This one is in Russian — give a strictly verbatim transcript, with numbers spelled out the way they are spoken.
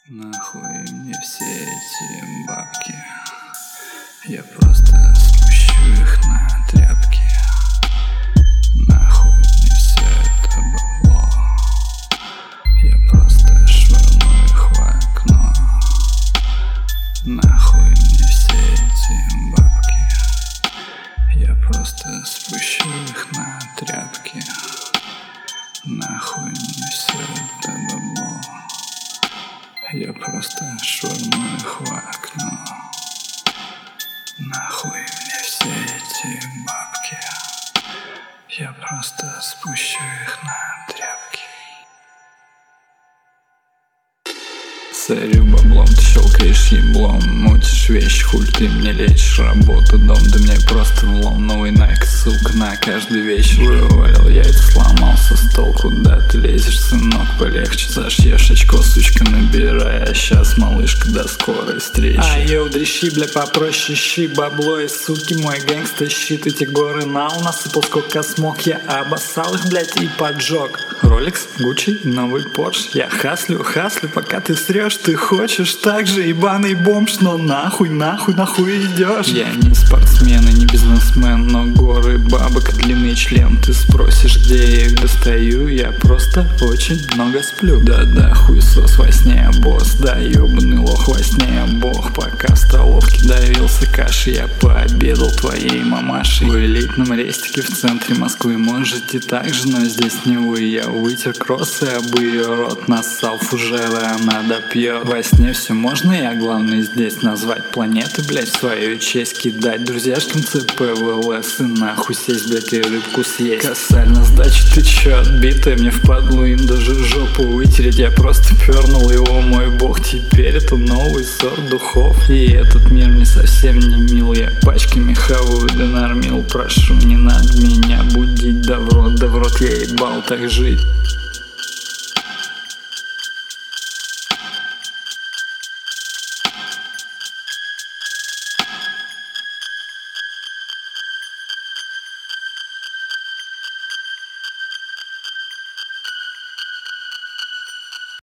Нахуй мне все эти бабки. Я просто спущу их на тряпки. Нахуй мне все это бабло. Я просто швырну их в окно. Нахуй мне все эти бабки. Я просто спущу их на тряпки. Нахуй мне все это бабло. Я просто швырну их в окно. Нахуй мне все эти бабки. Я просто спущу их на тряпки. Сорю баблом, ты щелкаешь еблом. Мутишь вещи, хуй ты мне лечишь. Работу, дом, да мне просто влом. Новый Nike, сука, на каждый вечер. Вывалил яйца, сломался с толку. Да ты лезешь, сынок, полегче. Зашьешь очко, сучка, набирай. А щас, малышка, до скорой встречи. А йоу, дрищи, бля, попроще, щи. Бабло и суки, мой гэнгста щит. Эти горы на у насыпал, сколько смог. Я обоссал их, блядь, и поджег. Ролекс, Гуччи, новый Порш. Я хаслю, хаслю, пока ты срешь. Ты хочешь так же, ебаный бомж. Но нахуй, нахуй, нахуй идешь. Я не спортсмен и не бизнесмен, но горы бабок и длинный член. Ты спросишь, где я их достаю? Я просто очень много сплю. Да-да, хуесос во сне, босс. Да, ебаный лох во сне, бог. Пока в столовке давился кашей, я пообедал твоей мамашей. В элитном рестике в центре Москвы можете так же, но здесь не вы. Я вытер кроссы об ее рот, нассал фужеры, она допьет. Во сне все можно, я главное здесь назвать планеты, блять, в свою честь кидать друзьяшкам ЦПВЛС и нахуй сесть, блять, и рыбку съесть. Косарь на сдаче, ты чё, отбитая, мне впадлу им даже жопу вытереть. Я просто пернул его, мой бог, теперь это новый сорт духов. И этот мир мне совсем не мил, я пачками хаваю, да нормил. Прошу, не надо меня будить, да в рот, да в рот, я ебал так жить.